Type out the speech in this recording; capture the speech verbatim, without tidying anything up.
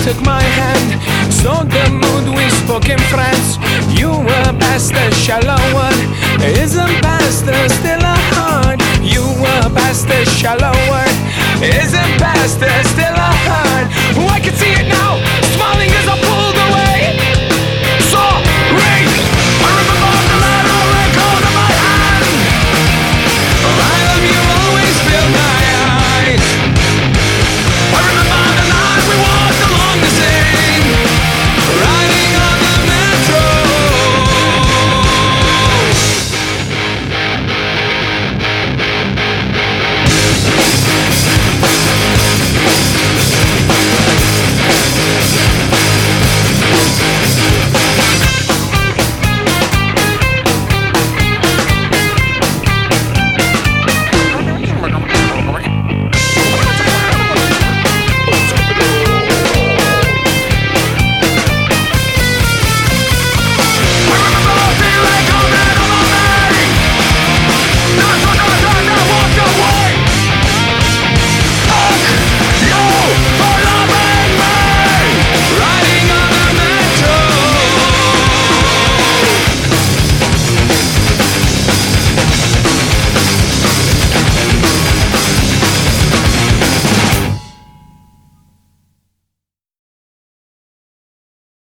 took my hand, so the mood we spoke in France. You were past the shallow one. Isn't past the still a heart? You were past the shallow one. Isn't past the still a heart? Oh, I can see it now.